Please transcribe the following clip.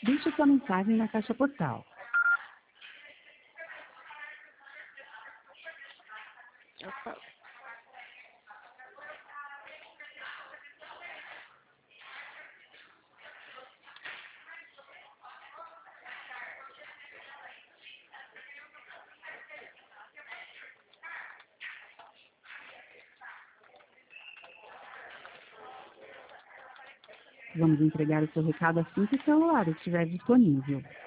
Deixe sua mensagem na caixa postal. Opa. Vamos entregar o seu recado assim que o celular estiver disponível.